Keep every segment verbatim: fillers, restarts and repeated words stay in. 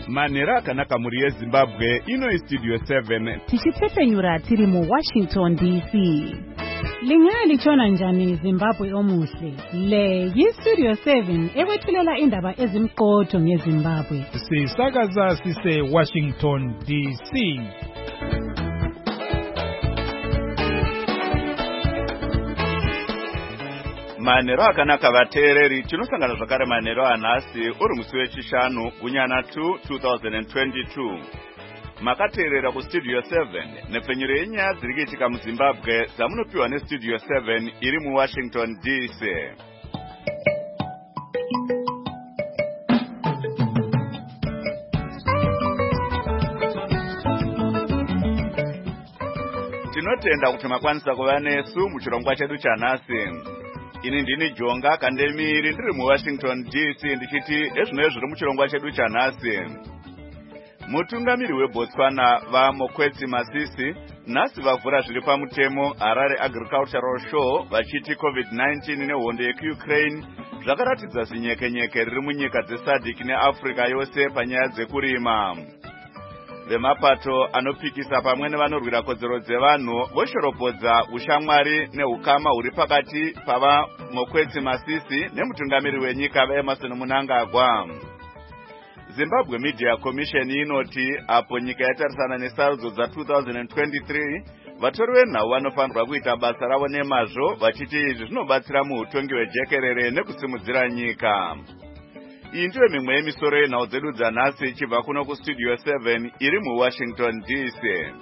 Manera akanaka muri yeZimbabwe ino istudio seven. Tichitsepenyura tiri mu Washington D C. Lingali chona njani Zimbabwe omuhle. Le yistudio seven ewethulela indaba ezimqotho ngeZimbabwe. Sisakaza sise Washington D C. Manero akanaka vateereri tinosangana zvakare manero anhasi uri musi wechishanu gunyana two two thousand twenty-two. Makateerera kustudio seven nepfenyuro yenyaya dziri kuitika muZimbabwe dzamunopiwa nestudio seven iri muWashington D C. Tinotenda kuti makwanisa kuva nesu muchirongwa chedu chanhasi. Ini ndini Jonga Kandemiri ndiri muWashington D C ndichiti ezvino zviri muchirongwa chedu chanhasi. Mutungamiri weBotswana vaMokwetsi Masisi nhasi vavhura zviri pamutemo Harare Agricultural Show vachiti COVID nineteen nehondo yekuUkraine zvakaratidza zinyekenyeke riri munyika dzeSADC neAfrica yose panyaya dzekurima. Vemapato anopikisa pamwe nevanorwira kodzero dzevanhu voshoropodza ushamwari neukama huri pakati pava Mokwetsi Masisi nemutungamiri wenyika vaEmerson Mnangagwa. Zimbabwe Media Commission inoti apo nyika yatarisana nesarudzo dza two thousand twenty-three vatori venhau vanofanirwa kuita basa ravo nemazvo vachiti izvi zvinobatsira muutongi hwejekerere nekusimudzira nyika. Iyi ndiyo mimwe yemisoro yenhau dzedu dzanhasi ichibva kuno kustudio seven iri muWashington D C.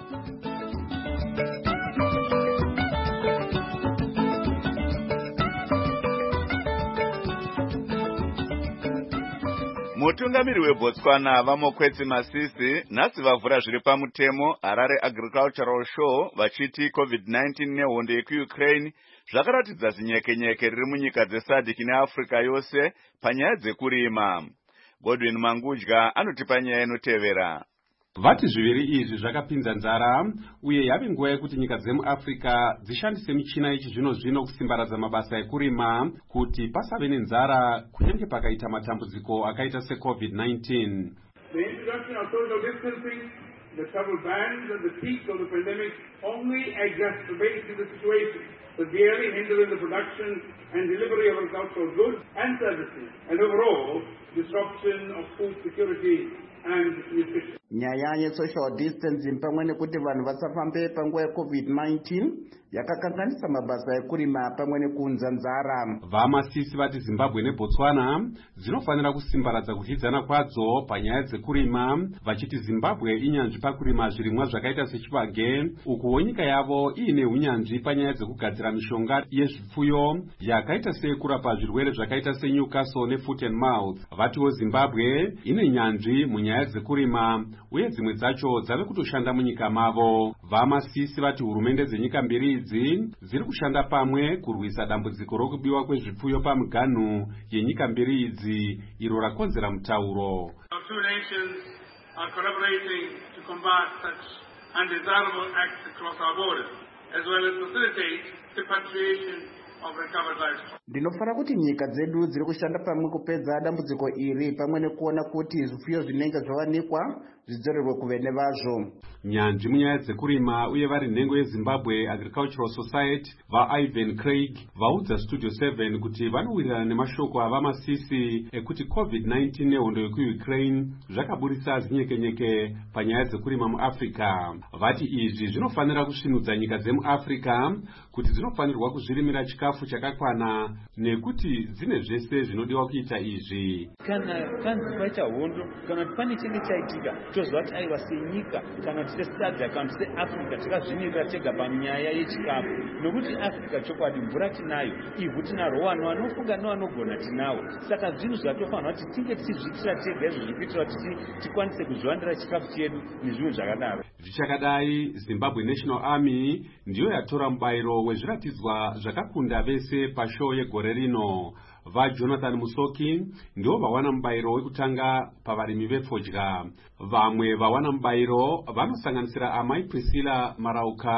Mutungamiri weBotswana vaMokwetsi Masisi nhasi vavhura zviri pamutemo Harare Agricultural Show vachiti COVID nineteen nehondo yekuUkraine zvakaratidza zinyekenyeke riri munyika dzeSADC neAfrica yose panyaya dzekurima. Godwin Mangudya anotipa nyaya inotevera. Vati zviviri izvi zvakapinza nzara uye yave nguva yekuti nyika dzemuAfrica dzishandise michina yechizvino zvino kusimbaradza mabasa ekurima kuti pasave nenzara kunyange pakaita matambudziko akaita seCovid nineteen. The introduction of social distancing, the travel bans and the peak of the pandemic only exacerbated the situation, severely hindering the production and delivery of agricultural goods and services, and overall disruption of food security and nutrition. Nyaya yesocial distancing pamwe nekuti vanhu vasafambe panguva yeCovid nineteen yakakanganisa mabasa ekurima pamwe nekuunza nzara. VaMasisi vati Zimbabwe neBotswana dzinofanira kusimbaradza kudyidzana kwadzo panyaya dzekurima vachiti Zimbabwe inyanzvi pakurima zvirimwa zvakaita sechibage uku nyika yavo iine unyanzvi panyaya dzekugadzira mishonga yezvipfuyo yakaita sekurapa zvirwere zvakaita seNewcastle nefoot and mouth. Vatiwo Zimbabwe ine nyanzvi munyaya dzekurima uye dzimwe dzacho dzave kutoshanda munyika mavo. VaMasisi vati hurumende dzenyika mbiri idzi dziri kushanda pamwe kurwisa dambudziko rokubiwa kwezvipfuyo pamuganhu yenyika mbiri idzi iro rakonzera mutauro. Our two nations are collaborating to combat such undesirable acts across our borders, as well as facilitate repatriation of recovered livestock. Ndinofara kuti nyika dzedu dziri kushanda pamwe kupedza dambudziko iri pamwe nekuona kuti zvipfuyo zvinenge zvawanikwa zvidzorerwe kuvene vazvo. Nyanzvi munyaya dzekurima uye vari nhengo yeZimbabwe Agricultural Society vaIvan Craig vaudza Studio seven kuti vanowirirana nemashoko avaMasisi ekuti COVID nineteen nehondo yekuUkraine zvakaburitsa zinyekenyeke panyaya dzekurima muAfrica. Vati izvi zvinofanira kusvinudza nyika dzemuAfrica kuti dzinofanirwa kuzvirimira chikafu chakakwana nekuti dzine zvese zvinodiwa kuita izvi. Kana kanzi paita hondo kana pane chinenge chaitika tozva kuti aiwa senyika kana sesadza kana seAfrica takazvimirira tega panyaya yechikafu nokuti Africa chokwadi mvura tinayo, ivhu tinaro, vanhu vanofunga nevanogona tinawo. Saka zvinhu zvatofanira kuti tinge tichizviitira tega izvo zvikuitira kuti tikwanise kuzviwanira chikafu chedu nezvinhu zvakadaro. Zvichakadai Zimbabwe National Army ndiyo yatora mubayiro wezviratidzwa zvakakunda vese pashow yegore rino. VaJonathan Musoki ndivo vawana mubayiro wekutanga pavarimi vefodya. Vamwe vawana mubayiro vanosanganisira amai Priscilla Marauka,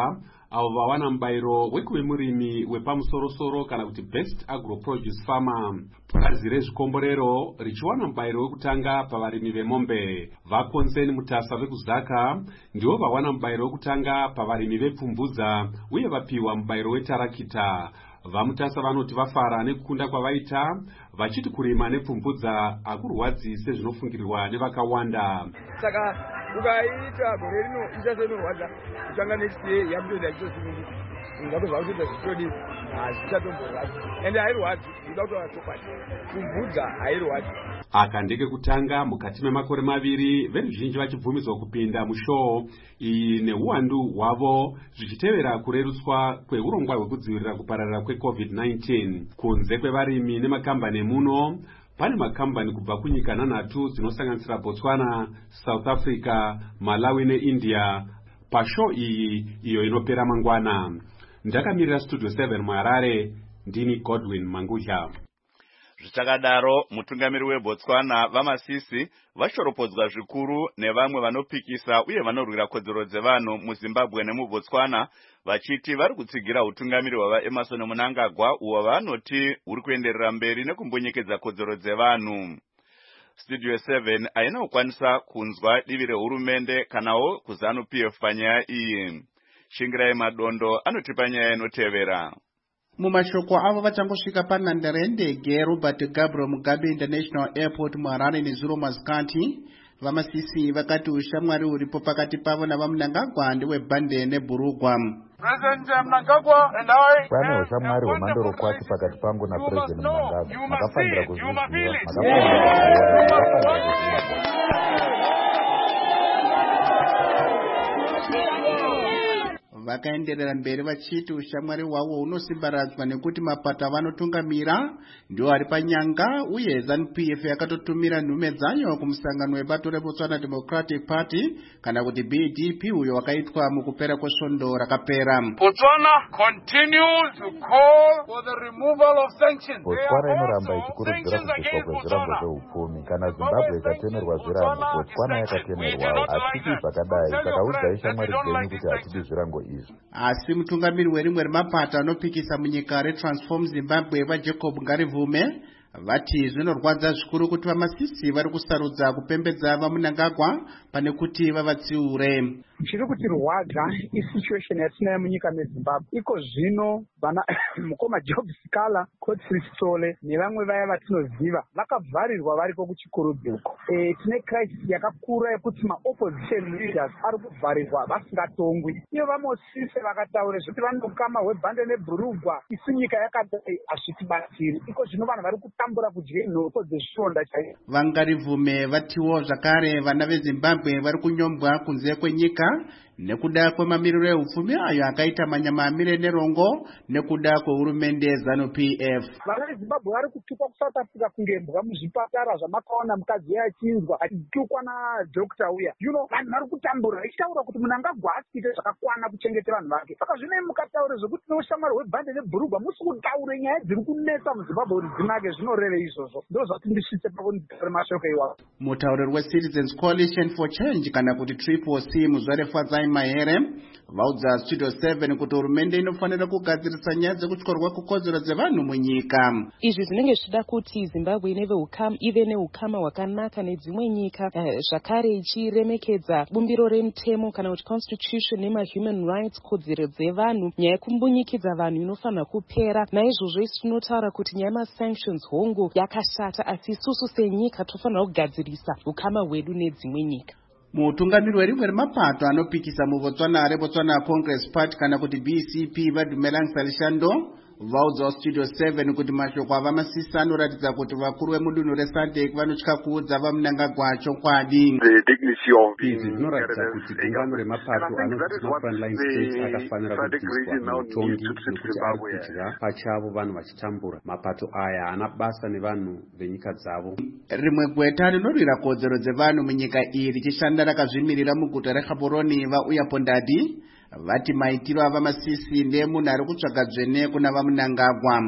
avo vawana mubayiro wekuve murimi wepamusorosoro kana kuti best agro produce farmer. Purazi rezvikomborero richiwana mubayiro wekutanga pavarimi vemombe. Vakonzeni Mutasa vekuzaka ndivo vawana mubayiro wekutanga pavarimi vepfumbudza uye vapiwa mubayiro wetarakita. Vamutasa vanoti vafara nekukunda kwavaita vachiti kurima nepfumbudza akurwadzi sezvinofungirirwa nevakawanda. Saka ukaita gore rino ichasenorwadza kutanga next year yakutoenda ichitosununguka ungakuzva kuti zvitodi hazvichatomborwadzi ende hairwadzi ida kutora chokwadi kumbudza hairwadzi. Aka ndeke kutanga mukati memakore maviri veruzhinji vachibvumidzwa kupinda mushoo iyi neuwandu hwavo zvichitevera kurerutswa kweurongwa hwekudzivirira kupararira kwecovid nineteen. Kunze kwevarimi nemakambani emuno pane makambani kubva kunyika nhanhatu dzinosanganisira Botswana, South Africa, Malawi neIndia pashoo iyi iyo inopera mangwana. Ndakamirira Studio seven muHarare, ndini Godwin Mangudya. Zvichakadaro mutungamiri weBotswana vaMasisi vashoropodzwa zvikuru nevamwe vanopikisa uye vanorwira kodzero dzevanhu muZimbabwe nemuBotswana vachiti vari kutsigira utungamiri hwava Emmerson Mnangagwa uwo vanoti uri kuenderera mberi nekumbunyikedza kodzero dzevanhu. Studio seven haina kukwanisa kunzwa divi rehurumende kanawo kuZANU P F panyaya iyi. Shingirai Madondo anotipa nyaya inotevera. Mumashoko avo vachangosvika panhandare yendege Robert Gabriel Mugabe International Airport muHarare nezuro masikati, vaMasisi vakati ushamwari uripo pakati pavo navaMnangagwa ndewebhande neBurugwa. Pane ushamwari hwemandorokwati pakati pangu naPresident Mnangagwa. Makafanira kuzviziva. Vakaenderera mberi vachiti ushamwari hwavo hunosimbaradzwa nekuti mapato avanotungamira ndiwo ari panyanga uye ZANU P F yakatotumira nhume dzayo kumusangano webato reBotswana Democratic Party kana kuti B D P uyo wakaitwa mukupera kwesvondo rakapera. Botswana continues to call for the removal of sanctions. Botswana inoramba ichikurudzira kubviswa kwezvirango zveupfumi. Kana Zimbabwe ikatemerwa zvirango, Botswana yakatemerwawo. Hatidi zvakadai, saka udzai shamwari dzenyu kuti hatidi zvirango izvi. Asi mutungamiri werimwe remapato anopikisa munyika reTransform Zimbabwe vaJacob Ngarivume vati zvinorwadza zvikuru kuti vaMasisi vari kusarudza kupembedza vaMnangagwa pane kuti vavatsiure. Chiri kutirwadza isituation yatinayo munyika meZimbabwe. Iko zvino vana mukoma Job Sikala, Godfrey Sithole nevamwe vaya vatinoziva vakavharirwa variko kuchikurudziko. E, tine crisis yakakura yekuti ma-opposition leaders ari kuvharirwa vasingatongwi. Iyo vaMosise vakataura zvekuti vanokama hwebhande neBurugwa isu nyika yakadai hazvitibatsiri. Iko zvino vanhu vari kutambura kudya nhoko dzezvishonda chaizvo. Vangarivume vatiwo zvakare vana veZimbabwe vari kunyombwa kunze kwenyika nekuda kwemamiriro ehupfumi ayo akaita manyamamire nerongo nekuda kwehurumende ZANU P F. Vana veZimbabwe vari kutukwa kuSouth Africa kungembwa muzvipatara zvamakaona mukadzi achinzwa achitukwa nadhokita uya. You know, vanhu vari kutambura ichitaura kuti Mnangagwa asikuite zvakakwana kuchengeta vanhu vake. Saka zvino mukataura zvekuti neushamwari hwebhande neBurugwa musi kutaura nyaya dziri kunetsa muZimbabwe kuti dzinake zvinoreve izvozvo. Ndo zvatindisvitse pakunditora mashoko iwawo. Mutauriri weCitizens Coalition for Change kana kuti Triple C Muzvare Fadzai Mahere vaudza Studio seven kuti hurumende inofanira kugadzirisa nyaya dzekutyorwa kukodzero dzevanhu munyika. Izvi zvinenge zvida kuti Zimbabwe ineve ukama ive neukama hwakanaka nedzimwe nyika zvakare ichiremekedza bumbiro remutemo kana kuti constitution nema human rights kodzero dzevanhu. Nyaya yekumbunyikedza vanhu inofanira kupera. Naizvozvo isi tinotaura kuti nyaya yemasanctions hongu yakashata asi isusu senyika tofanira kugadzirisa ukama hwedu nedzimwe nyika. Mutungamiri werimwe remapato anopikisa muBotswana reBotswana Congress Party kana kuti B C P Vadumelang Salishando vaudza Studio seven kuti mashoko avaMasisi anoratidza kuti vakuru vemudunhu reSADC vanotya kuudza vaMnangagwa chokwadi. Izvi zvinoratidza kuti gungano remapato anoti mafrontline states akafanira kubviswa mutongi nekuti ari kudya pachavo vanhu vachitambura. Mapato aya ana basa nevanhu venyika dzavo. Rimwe gweta rinorwira kodzero dzevanhu munyika iyi richishanda rakazvimirira muguta reGaborone vaUya Pondadi vati maitiro ava Masisi ndemunhu ari kutsvaga dzvene kuna vaMnangagwa.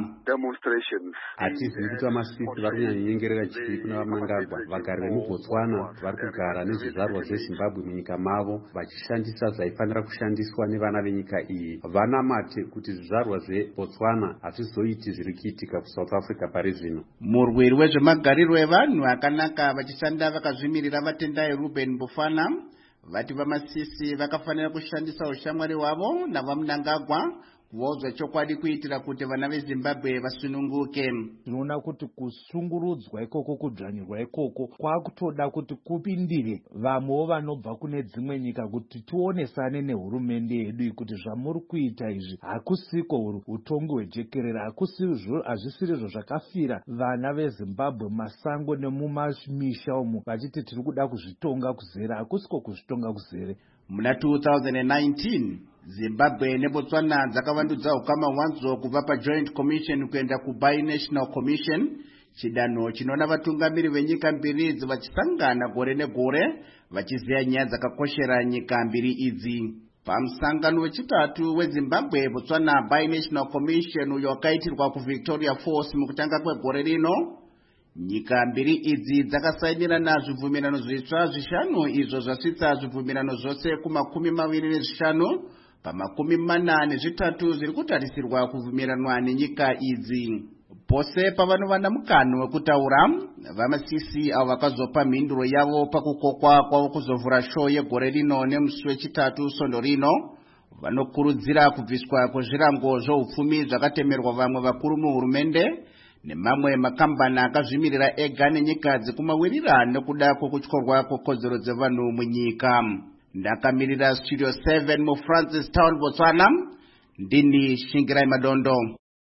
Hatizivi kuti vaMasisi vari kunyanyonyengerera chii kuna vaMnangagwa. Vagari vemuBotswana vari kugara nezvizvarwa zveZimbabwe munyika mavo vachishandisa zvaifanira kushandiswa nevana venyika iyi. Vanamate kuti zvizvarwa zveBotswana hazvizoiti zviri kuitika kuSouth Africa pari zvino. Murwiri wezvemagariro evanhu akanaka vachishanda vakazvimirira vatendai Ruben Bufana vati vaMasisi vakafanira kushandisa ushamwari hwavo navaMnangagwa kuudzwa chokwadi kuitira kuti vana veZimbabwe vasununguke. Tinoona kuti kusungurudzwa ikoko kudzvanyirwa ikoko kwakutoda kuti kupindire vamwewo vanobva kune dzimwe nyika kuti tionesane nehurumende yedu kuti zvamuri kuita izvi hakusiko utongi hwejekerera, hazvisirizvo zvakafira vana veZimbabwe masango nemumamisha umu vachiti tiri kuda kuzvitonga kuzere, hakusiko kuzvitonga kuzere. Muna two thousand nineteen Zimbabwe neBotswana dzakavandudza ukama hwadzo kubva paJoint Commission kuenda kuBinational Commission, chidanho chinoona vatungamiri venyika mbiri idzi vachisangana gore negore vachiziya nyaya dzakakoshera nyika mbiri idzi. Pamusangano wechitatu weZimbabwe Botswana Binational Commission uyo wakaitirwa kuVictoria Falls mukutanga kwegore rino, nyika mbiri idzi dzakasainirana zvibvumirano zvitsva zvishanu izvo zvasvitsa zvibvumirano zvose kumakumi maviri nezvishanu pamakumi mana nezvitatu zviri kutarisirwa kubvumiranwa nenyika idzi. Pose pavanovana mukana wekutaura, vaMasisi avo vakazopa mhinduro yavo pakukokwa kwavo kuzovhura show yegore rino nemusi wechitatu sondo rino, vanokurudzira kubviswa kwezvirango zvoupfumi zvakatemerwa vamwe vakuru muhurumende nemamwe makambani akazvimirira ega nenyika dzikumawirira nekuda kwokutyorwa kwekodzero dzevanhu munyika. Ndakamirira Studio seven mu Francis Town, Botswana, ndini Shingirai Madondo.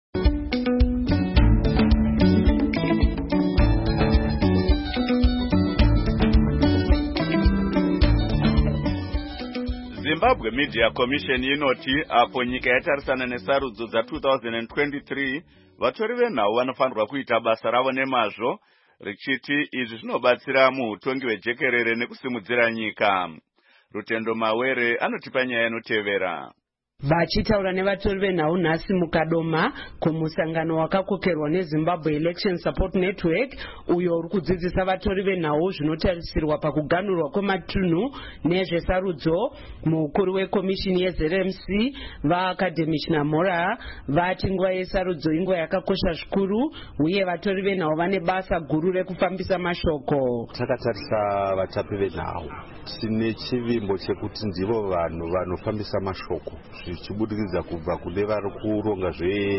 Zimbabwe Media Commission inoti apo nyika yatarisana nesarudzo dza two thousand twenty-three vatori venhau vanofanirwa kuita basa ravo nemazvo, richiti izvi zvinobatsira muutongi hwejekerere nekusimudzira nyika. Rutendo Mawere anotipa nyaya inotevera. Vachitaura nevatori venhau nhasi muKadoma kumusangano wakakokerwa neZimbabwe Election Support Network uyo uri kudzidzisa vatori venhau zvinotarisirwa pakuganhurwa kwematunhu nezvesarudzo, mukuru wekomishini yeZ R M C vaAcademic Namora vati nguva yesarudzo inguva yakakosha zvikuru uye vatori venhau vane basa guru rekufambisa mashoko. Takatarisa vatapi venhau tine chivimbo chekuti ndivo vanhu vanofambisa mashoko zvichibudikidza kubva kune vari kuronga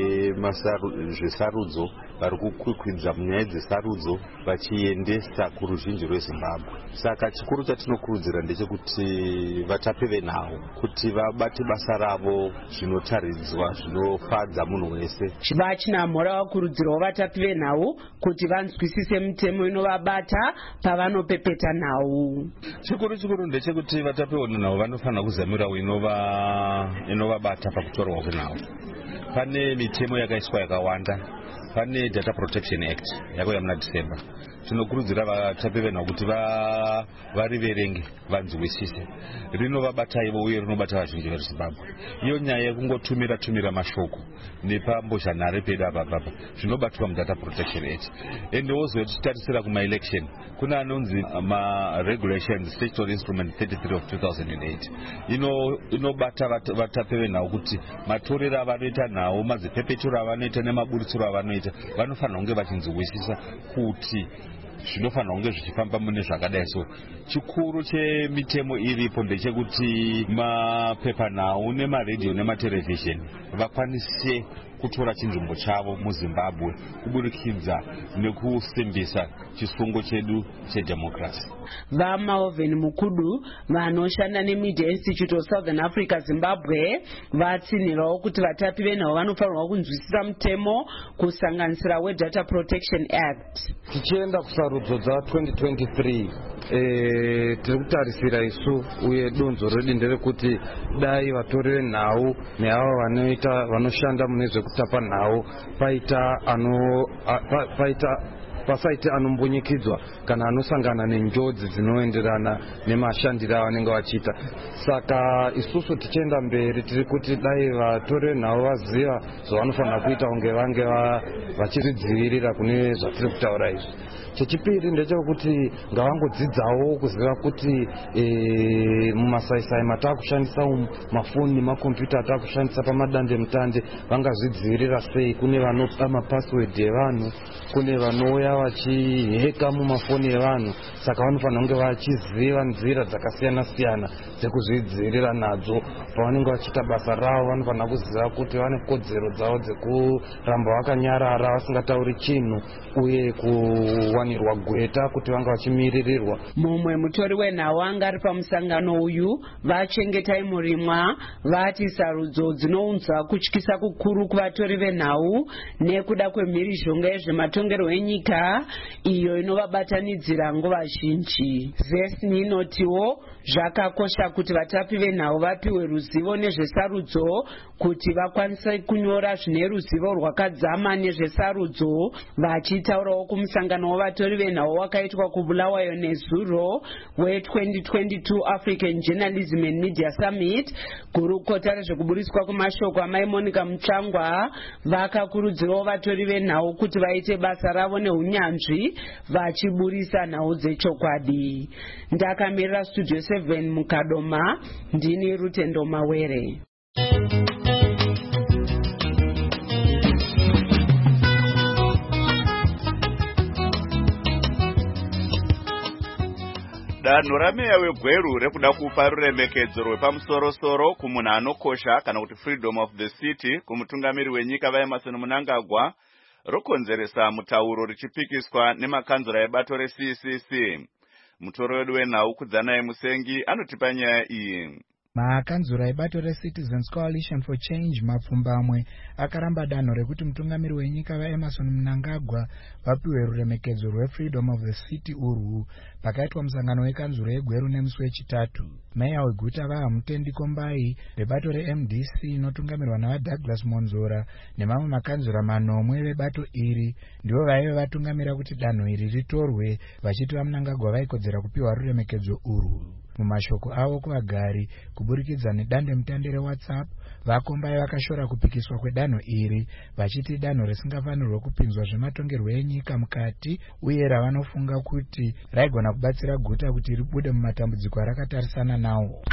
zvesarudzo, vari kukwikwidza munyaya dzesarudzo vachiendesa kuruzhinji rweZimbabwe. Saka chikuru chatinokurudzira ndechekuti vatapi venhau kuti vabate basa ravo zvinotaridzwa zvinofadza munhu wese. Vachinamhora vakurudzirawo vatapi venhau kuti vanzwisise mitemo inovabata pavanopepeta nhau. Chikuru chikuru ndechekuti vatapi venhau vanofanira kuzamirawo inova inovabata pakutorwa kwenhau. Pane mitemo yakaiswa yakawanda. Pane Data Protection Act yakauya muna December. Tinokurudzira vatapi venhau kuti variverenge vanzwisise. Rinovabata ivo uye rinobata vazhinji veZimbabwe. Iyo nyaya yekungotumira tumira mashoko nepambozhanhare pedu apa papa zvinobatwa muData Protection Act. Ende wozo tichitarisira kuma-election kuna anonzi ma-regulations Statutory Instrument thirty-three of two thousand eight. Ino inobata vatapi venhau kuti matorero avanoita nhau, mazipepeturo avanoita nemaburitsiro avanoita vanofanira kunge vachinzwisisa kuti zvinofanira kunge zvichifamba mune zvakadai. So chikuru chemitemo iripo ndechekuti mapepanhau nemaredhiyo nematherevhizheni vakwanise kutora chinzvimbo chavo muZimbabwe kuburikidza nekusimbisa chisungo chedu chedemocracy. VaMalvin Mukudu vanoshanda neMedia Institute of Southern Africa Zimbabwe vatsinhirawo kuti vatapi venhau vanofanirwa kunzwisisa mutemo kusanganisira weData Protection Act. Tichienda kusarudzo dza twenty twenty-three eh tiri kutarisira isu uye donzo redu nderekuti dai vatori venhau neavo vanoita vanoshanda mune zvekutapa nhau paita ano pa, paita pasaite anombunyikidzwa kana anosangana nenjodzi dzinoenderana nemashandiro avanenge vachiita. Saka isusu tichienda mberi tiri kuti dai vatori navo vaziva zvavanofanira kuita kunge vange vachizvidzivirira kune zvatiri kutaura izvi. Chechipiri ndechekuti ngavangodzidzawo kuziva kuti e, mumasaisai mataakushandisa mafoni nemakombiyuta ataakushandisa pamadande mutande vangazvidzivirira sei. Kune vanopa mapasiwedhi evanhu, kune vanouya vachiheka mumafoni evanhu, saka vanofanira kunge vachiziva nzira dzakasiyana siyana dzekuzvidzivirira nadzo. Pavanenge vachiita basa ravo vanofanira kuziva kuti vane kodzero dzavo dzekuramba vakanyarara vasingatauri chinhu uye kuwanirwa gweta kuti vanga vachimiririrwa. Mumwe mutori wenhau anga ari pamusangano uyu vachengetai murimwa vati sarudzo dzinounza kutyisa kukuru kuvatori venhau nekuda kwemhirizhonga yezvematongerwo enyika iyo inovabatanidzira nguva zhinji. Zesni inotiwo zvakakosha kuti vatapi venhau vapiwe ruzivo nezvesarudzo kuti vakwanise kunyora zvine ruzivo rwakadzama nezvesarudzo. Vachitaurawo kumusangano wavatori venhau wakaitwa kuBulawayo nezuro we twenty twenty-two African Journalism and Media Summit, gurukota rezvekuburiswa kwemashoko amai Monica Mutsvangwa vakakurudzirawo vatori venhau kuti vaite basa ravo neunyanzvi vachiburisa nhau dzechokwadi. Ndakamirira Studio seven mukadoma, ndini Rutendo Mawere. Danho rameya weGweru rekuda kupa ruremekedzo rwepamusoro-soro kumunhu anokosha kana kuti freedom of the city kumutungamiri wenyika vaEmmerson Mnangagwa rokonzeresa mutauro richipikiswa nemakanzura ebato reC C C. Mutori wedu wenhau Kudzanai Musengi anotipa nyaya iyi. Makanzura ebato reCitizens Coalition for Change Mapfumbamwe akaramba danho rekuti mutungamiri wenyika vaEmmerson Mnangagwa vapiwe ruremekedzo rweFreedom of the City urwu pakaitwa musangano wekanzura yeGweru nemusi wechitatu. Meya weguta vaHamutendi Kombai vebato reM D C inotungamirwa navaDouglas Monzora nemamwe makanzura manomwe vebato iri ndivo vaive vatungamira kuti danho iri ritorwe, vachiti vaMnangagwa vaikodzera kupiwa ruremekedzo urwu. Mumashoko avo kuvagari kuburikidza nedande mutande reWhatsApp, vakombai vakashora kupikiswa kwedanho iri vachiti danho risingafanirwe kupinzwa zvematongerwo enyika mukati uye ravanofunga kuti raigona kubatsira guta kuti ribude mumatambudziko arakatarisana nawo.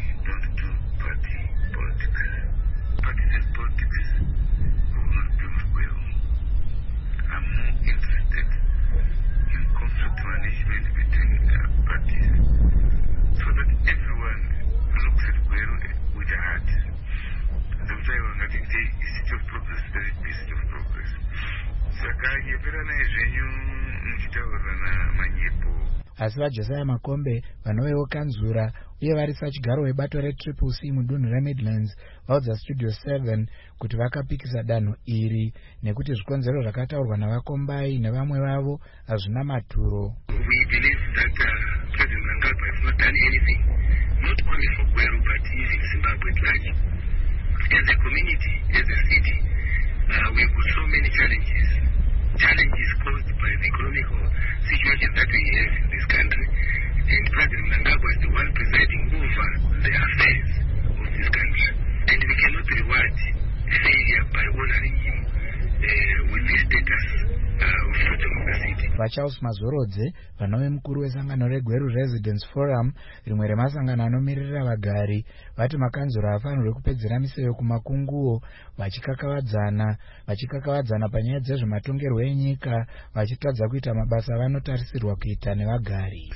Asi vaJosiah Makombe vanovewo kanzura uye vari sachigaro webato reTriple C mudunhu reMidlands vaudza Studio seven kuti vakapikisa danho iri nekuti zvikonzero zvakataurwa navakombai nevamwe vavo hazvina maturo. We believe that uh, President Mnangagwa has not done anything, not only for Gweru but even Zimbabwe at large. As a community, as a city, uh, we've got so many challenges. Challenges caused by the economical situation that we have in this country. And President Mnangagwa is the one presiding over the affairs of this country. And we cannot reward failure by honoring him uh, with the status uh, of freedom of the city. VaCharles Mazorodze vanove mukuru wesangano reGweru Residents Forum, rimwe remasangano anomirira vagari, vati makanzura afanirwe kupedzera miseve kumakunguo vachikakavadzana vachikakavadzana panyaya dzezvematongerwo enyika vachitadza kuita mabasa avanotarisirwa kuita nevagari.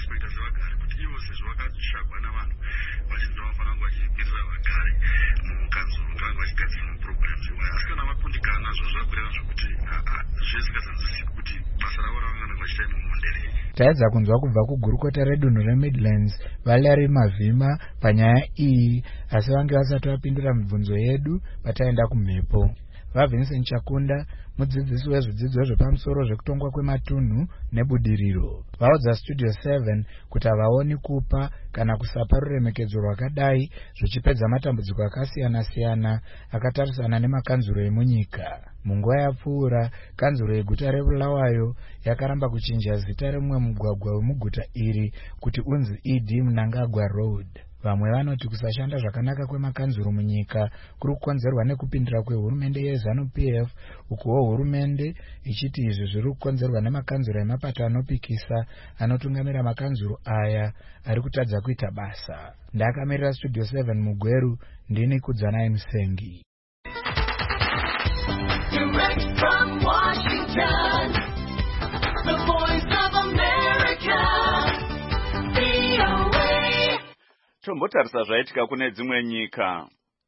Taedza kunzwa kubva kugurukota redunhu reMidlands Valerie Mavhima panyaya iyi, asi vange vasati vapindura mibvunzo yedu pataenda kumhepo. vavincent chakunda, mudzidzisi wezvidzidzo zvepamusoro zvekutongwa kwematunhu nebudiriro. Vaudza Studio seven kuti havaoni kupa kana kusapa ruremekedzo rwakadai zvichipedza matambudziko akasiyana-siyana akatarisana nemakanzuro emunyika. Munguva yapfuura, kanzuro yeguta reBulawayo yakaramba kuchinja zita remumwe mugwagwa wemuguta iri kuti unzi E D Mnangagwa Road. Vamwe vanoti kusashanda zvakanaka kwemakanzuro munyika kuri kukonzerwa nekupindira kwehurumende yeZANU P F, ukuwo hurumende ichiti izvi zviri kukonzerwa nemakanzuro emapato anopikisa anotungamira makanzuro aya ari kutadza kuita basa. Ndakamirira Studio seven Mugweru, ndini Kudzanai Musengi. Direct from Washington, the voice of America, V O A. Tombotarisa zvaitika kune dzimwe nyika.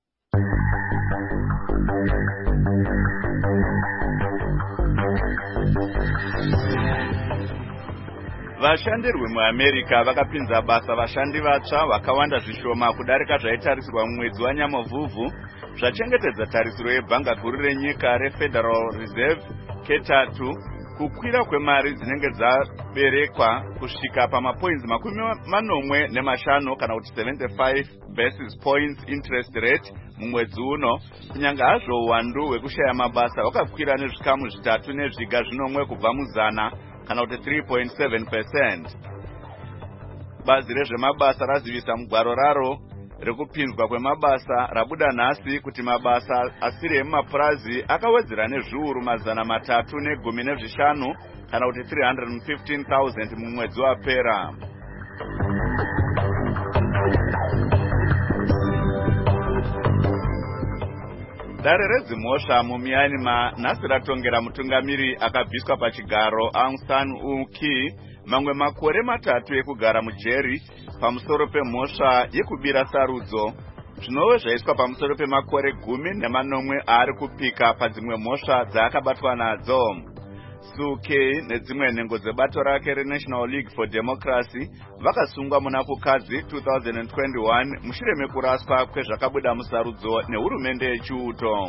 Vashandirwi muAmerica vakapinza basa vashandi vatsva vakawanda zvishoma kudarika zvaitarisirwa mumwedzi waNyamavhuvhu zvachengetedza tarisiro yebhanga guru renyika reFederal Reserve ketatu kukwira kwemari dzinenge dzaberekwa kusvika pamapoints makumi manomwe nemashanu kana kuti seventy-five basis points interest rate mumwedzi uno, kunyanga hazvo uwandu hwekushaya mabasa hwakakwira nezvikamu zvitatu nezviga zvinomwe kubva muzana kana kuti three point seven percent. Bazi rezvemabasa razivisa mugwaro raro rekupinzwa kwemabasa rabuda nhasi kuti mabasa asiri emumapurazi akawedzera nezviuru mazana matatu negumi nezvishanu kana kuti three hundred fifteen thousand mumwedzi wapera. Dare redzimhosva muMyanmar nhasi ratongera mutungamiri akabviswa pachigaro Aung San Suu Kyi mamwe makore matatu ekugara mujeri pamusoro pemhosva yekubira sarudzo, zvinova zvaiswa pamusoro pemakore gumi nemanomwe ari kupika padzimwe mhosva dzaakabatwa nadzo. Suu Kyi nedzimwe nhengo dzebato rake reNational League for Democracy vakasungwa muna kukadzi two thousand twenty-one mushure mekuraswa kwezvakabuda musarudzo nehurumende yechiuto.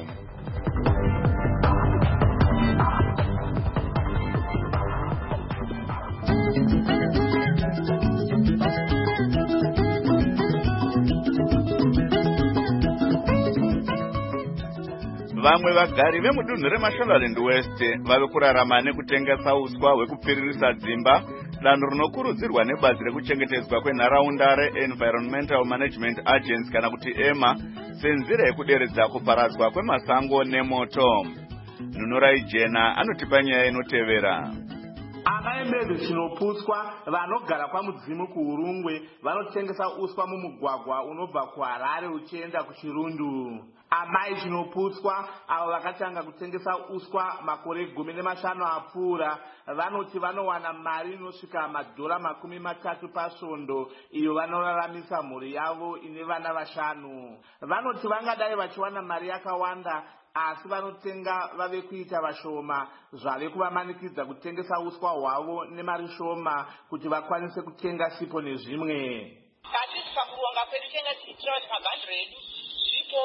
Vamwe vagari vemudunhu reMashonaland West vave kurarama nekutengesa uswa hwekupfiririsa dzimba, danho rinokurudzirwa nebazi rekuchengetedzwa kwenharaunda reEnvironmental Management Agency kana kuti E M A senzira yekuderedza kuparadzwa kwemasango nemoto. Nunorai Jena anotipa nyaya inotevera. Amaemedzi zvinoputswa vanogara pamudzimu kuUrungwe vanotengesa uswa mumugwagwa unobva kuHarare uchienda kuChirundu. Amai zvinoputswa avo vakatanga kutengesa uswa makore gumi nemashanu apfuura vanoti vanowana mari inosvika madhora makumi matatu pasvondo iyo vanoraramisa mhuri yavo ine vana vashanu. Vanoti vangadai vachiwana mari yakawanda asi vanotenga vave kuita vashoma zvave kuvamanikidza kutengesa uswa hwavo nemari shoma kuti vakwanise kutenga sipo nezvimwe. Katisi pakuronga kwedu tenga tichitira kuti mabhandiro edu zvipo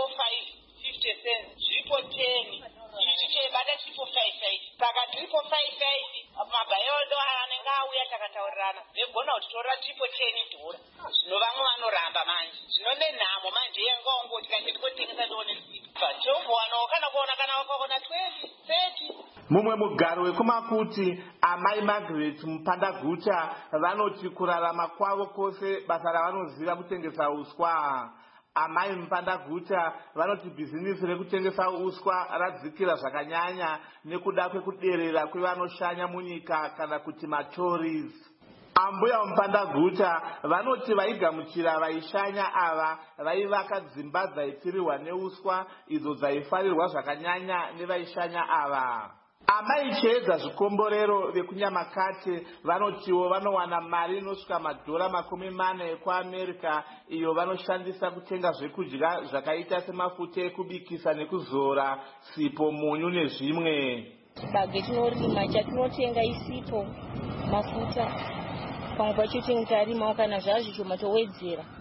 fifty cents zvipo ten ichi cheibada chipo five five saka tiripo five five mabayodo anenge auya takataurirana vegona kuti tora tripo ten dhora zvino vamwe vanoramba manje zvinone nhamo manje yengaongoti kanje tikotengesa ndone sipa tombowanawo kana kuona kana wakaona twenty thirty. Mumwe mugaro wekumakuti amai Margaret Mupandaguta vanoti kurarama kwavo kwose basa ravanoziva kutengesa uswa. Amai Mupandaguta vanoti bhizinisi rekutengesa uswa radzikira zvakanyanya nekuda kwekuderera kwevanoshanya munyika kana kuti matories. Ambuya Mupandaguta vanoti vaigamuchira vaishanya ava vaivaka dzimba dzaipfirirwa neuswa idzo dzaifarirwa zvakanyanya nevaishanya ava. Amai Chiedza Zvikomborero vekunyamakate vanotiwo vanowana mari inosvika madhora makumi mane ekuAmerica iyo vanoshandisa kutenga zvekudya zvakaita semafuta ekubikisa nekuzora, sipo, munyu nezvimwe. Bage tinorima chatinotenga isipo, mafuta, pamwe pacho tinga tarima kana zvazvo choma towedzera.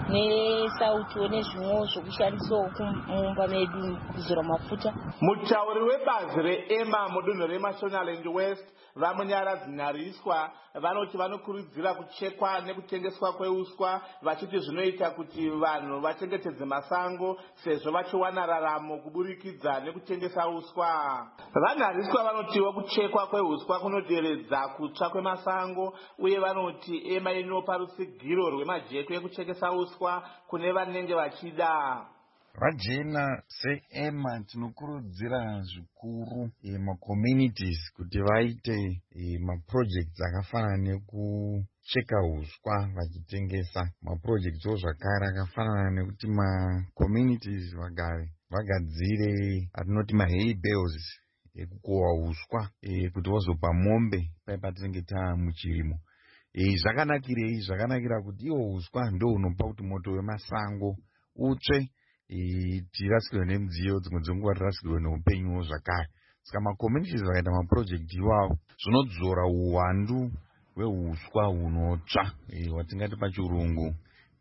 nesauti nezvimwewo zvokushandisawo mumba medu kuzora mafuta. Mutauri webazi reEMA mudunhu reMashonaland West vamunyaradzi Nyariswa vanoti vanokurudzira kuchekwa nekutengeswa kweuswa vachiti zvinoita kuti vanhu vachengetedze masango sezvo vachiwana raramo kuburikidza nekutengesa uswa. Vanyariswa vanotiwo kuchekwa kweuswa kunoderedza kutsva kwemasango uye vanoti EMA inopa rutsigiro rwemajeko ekuchekesa uswa kune vanenge vachida. Vajena seEMA tinokurudzira zvikuru e, macommunities kuti vaite e, maprojects akafanana nekucheka uswa vachitengesa maprojects o zvakare akafanana nekuti macommunities vagare vagadzire atinoti mahay bales ekukohwa uswa e, kuti vozopa mombe pai patinenge tamuchirimo. E, zvakanakirei? Zvakanakira kuti iwo uswa ndo unopa kuti moto wemasango utsve tirasikirwe nemidziyo dzimwe dzenguva tirasikirwe neupenyu zvakare. Saka macommunities vakaita maproject iwawo zvinodzora uwandu hweuswa hunotsva hwatingati pachirungu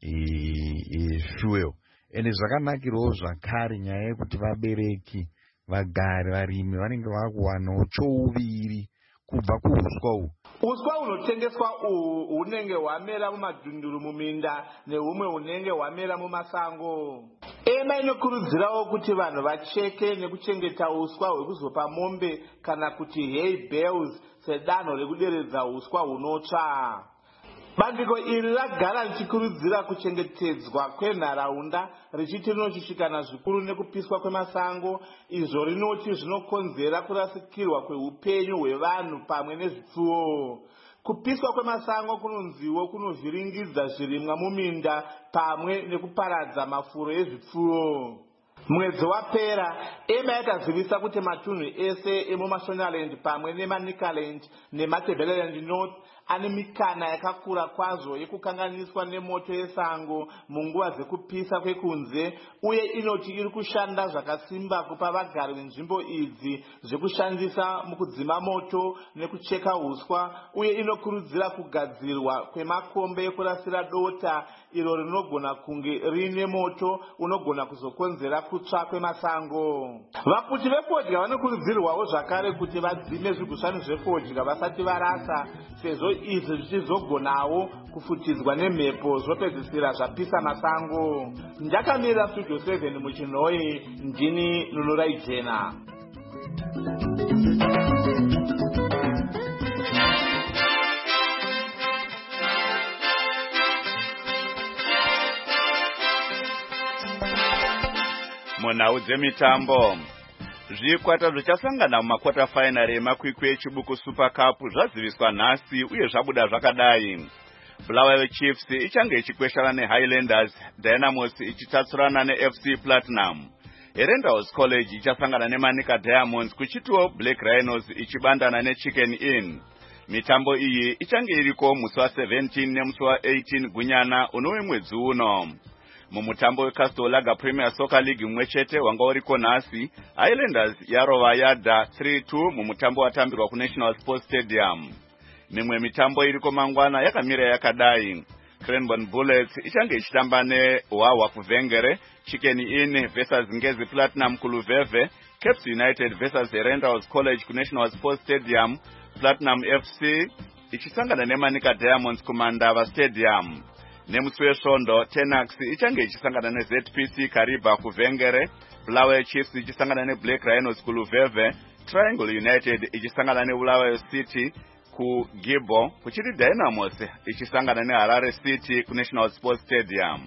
fuel. Ende zvakanakirawo zvakare nyaya yekuti vabereki vagare varimi vanenge vakuwanawo chouviri kubva kuuswa uhu. Uswa hunotengeswa uhu hunenge hwamera mumadhunduru muminda nehumwe hunenge hwamera mumasango. EMA inokurudzirawo kuti vanhu vacheke nekuchengeta uswa hwekuzopa mombe kana kuti hay bales sedanho rekuderedza uswa hunotsva. Bandiko iri ragara richikurudzira kuchengetedzwa kwenharaunda richiti rinoshushikana zvikuru nekupiswa kwemasango, izvo rinoti zvinokonzera kurasikirwa kweupenyu hwevanhu pamwe nezvipfuwo. Kupiswa kwemasango kunonziwo kunovhiringidza zvirimwa muminda pamwe nekuparadza mafuro ezvipfuwo. Mwedzi wapera EMA yakazivisa kuti matunhu ese emuMashonaland pamwe neManicaland neMatabeleland North ane mikana yakakura kwazvo yekukanganiswa nemoto yesango munguva dzekupisa kwekunze, uye inoti iri kushanda zvakasimba kupa vagari venzvimbo idzi zvekushandisa mukudzima moto nekucheka uswa, uye inokurudzira kugadzirwa kwemakombe ekurasira dota iro rinogona kunge rine moto unogona kuzokonzera kutsva kwemasango. Vaputi vefodya vanokurudzirwawo zvakare kuti vadzime zvigushani zvefodya vasati varasa, sezvo izvi zvichizogonawo kufutidzwa nemhepo zvopedzisira zvapisa masango. Ndakamirira studio seven muchinhoi, ndini Nunurai Jena. Munhau dzemitambo, zvikwata zvichasangana mumakwata final emakwikwi echibuku Super Cup zvaziviswa nhasi uye zvabuda zvakadai. Bulawayo Chiefs ichange ichikweshana neHighlanders, Dynamos ichitatsurana neF C Platinum. Erendhouse College ichasangana neManica Diamonds, kuchitiwo Black Rhinos ichibandana neChicken Inn. Mitambo iyi ichange iriko musi wa17 nemusi wa18 Gunyana unove mwedzi uno. Mumutambo weCastle Lager Premier Soccer League mwechete wanga uriko nhasi, Highlanders yarova yadha three two mumutambo watambirwa kuNational Sports Stadium. Mimwe mitambo iriko mangwana yakamira yakadai. Cranbourne Bullets ichange ichitamba neHwawa kuVhengere, Chicken Inn versus Ngezi Platinum kuLuveve, Caps United versus Erendhouse College kuNational Sports Stadium, Platinum F C ichisangana neManica Diamonds kuMandava Stadium. Nemusi wesvondo, Tenax ichange ichisangana neZ P C Kariba kuVhengere, Bulawayo Chiefs ichisangana neBlack Rhinos kuLuveve, Triangle United ichisangana neBulawayo City kuGibo, kuchiti Dynamos ichisangana neHarare City kuNational Sports Stadium.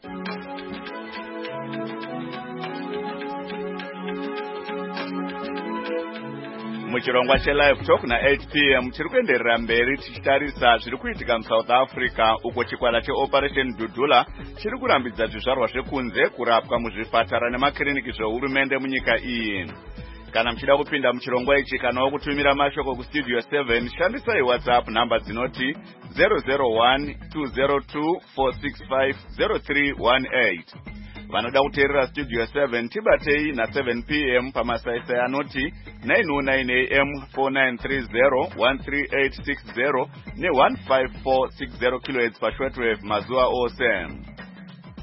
Muchirongwa cheLive Talk na eight p m chiri kuenderera mberi tichitarisa zviri kuitika muSouth Africa, uko chikwata cheOperation Dudula chiri kurambidza zvizvarwa zvekunze kurapwa muzvipatara nemakiriniki zvehurumende munyika iyi. Kana mchida kupinda muchirongwa ichi kana kutumira mashoko kustudio seven, shandisai WhatsApp namba dzinoti zero zero one two zero two four six five zero three one eight. Vanoda kuteerera Studio seven tibatei na seven p m pamasaisai anoti nine oh nine a m four nine three zero one three eight six zero ne one five four six zero kilohertz pashortwave mazuva ose.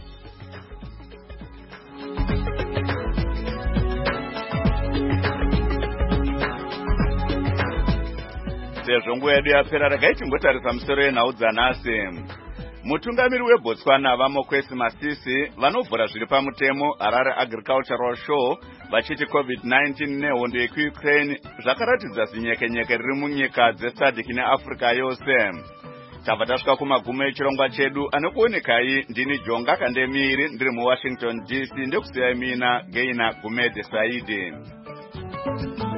sezvo nguva yedu yapera regai tingotarisa musoro yenhau dzanhasi. Mutungamiri weBotswana vaMokwesi Masisi vanovhura zviri pamutemo Harare Agricultural Show vachiti covid nineteen nehondo yekuUkraine zvakaratidza zinyekenyeke riri munyika dzeSADC neAfrica yose. Tabva tasvika kumagumo echirongwa chedu anokuonekai ndini Jonga Kandemiri ndiri muWashington D C ndekusiyai mina Gaina Gumede Saidi.